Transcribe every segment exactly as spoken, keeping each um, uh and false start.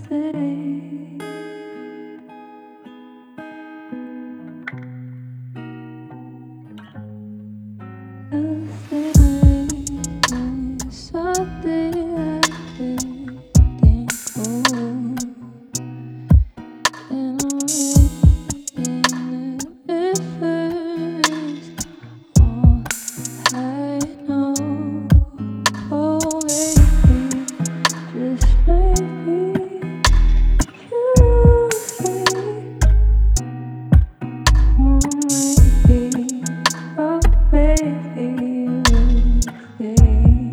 Thursday. Thursday, Sunday, everything cold, and I'm waiting it first. All I know, oh maybe, just maybe, you say, oh maybe, oh maybe, you say,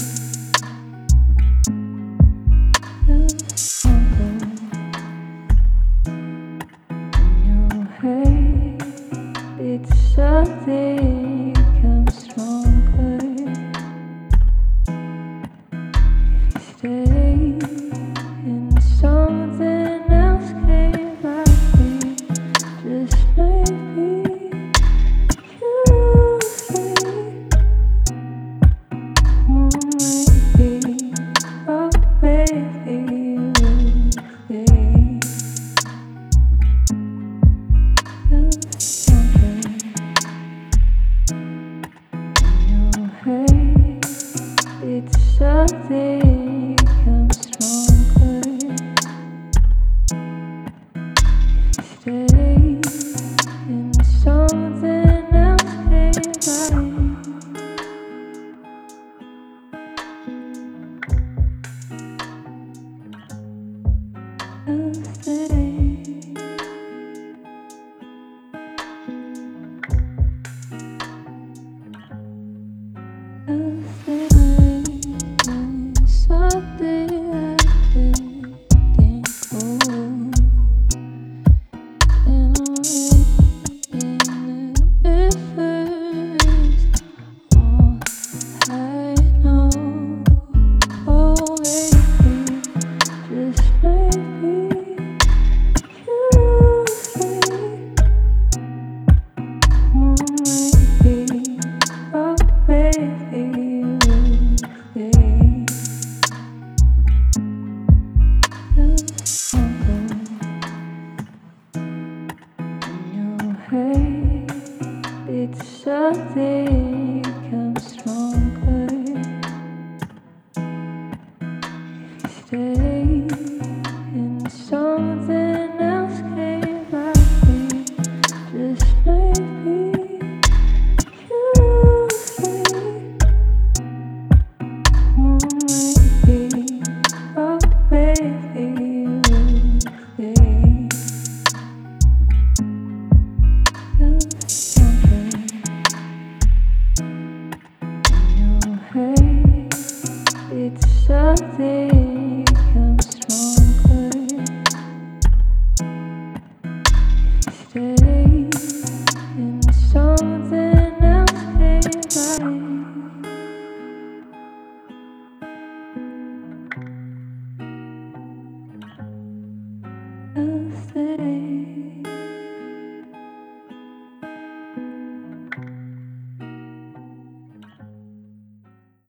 just something in your head. It's something comes stronger if you stay, and something else came back in. Just maybe you say, oh maybe, oh maybe you say, just something in your head. It's something comes stronger if you stay, and something else came by. Thursday, Thursday, Sunday, everything cold, and I'm waiting it first. All I know, oh maybe, just maybe, you say, oh maybe, oh maybe you say, just something in your head. It's something